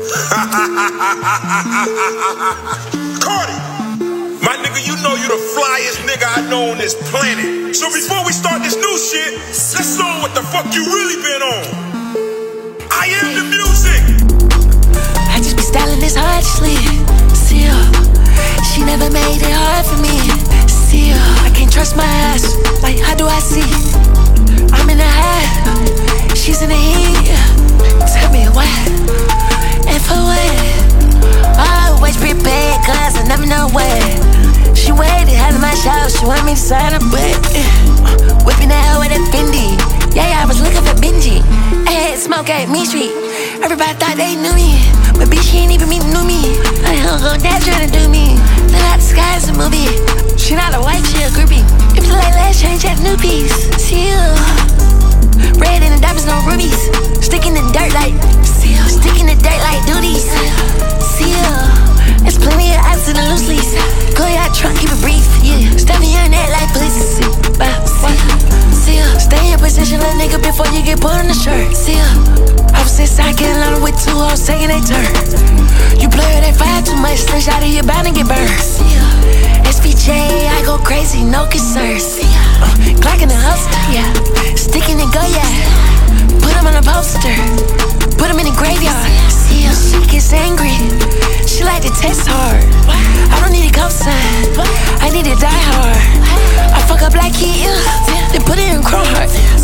Cardi, my nigga, you know you the flyest nigga I know on this planet. So before we start this new shit, let's know what the fuck you really been on. I am the music. I just be styling this hard to sleep. See her, she never made it hard for me. See her, I can't trust my eyes. Like, how do I see? I'm in the high, she's in the heat. Tell me why, and for what? Always prepared, cause I never know what. She waited, had my show, she want me to sign her butt. Whipping that hoe with a Fendi. Yeah, I was looking for Benji. I had smoke at Mean Street. Everybody thought they knew me, but bitch, she ain't even knew me. I hung on that trying to do me. Look like the sky is a movie. She not a white, she a groupie. If you like last change, at new piece. See you. Red in the diamonds, no rubies. Sticking the dirt like seal. Sticking the dirt like duties. Seal. There's plenty of ice in the loose leaves. Go out trunk, keep it brief. Yeah. Standing on that like police. Seal. Stay in position, little nigga, before you get put on the shirt. Seal. I was inside getting along with two hoes taking their turn. You play with that fire too much, slingshot, you're bound to get burned. SVJ, I go crazy, no concerns. Glock in the holster, yeah. Sticking and go, yeah. Put him on a poster, put him in the graveyard. She gets angry, she like to test hard. I don't need a cosign, I need to die hard. I fuck up like he is, then put it in Chrome Heart.